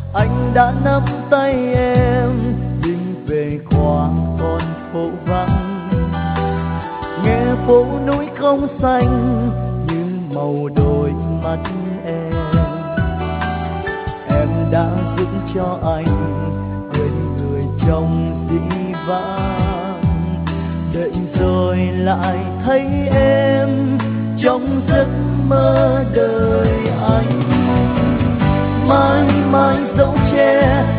anh đã nắm tay em đi về khoảng con phố vắng, nghe phố núi không xanh như màu đôi mắt em. Em đã giúp cho anh quên người trong dĩ vãng, đợi rồi lại thấy em trong giấc mơ đời anh. Mãi mãi dẫu che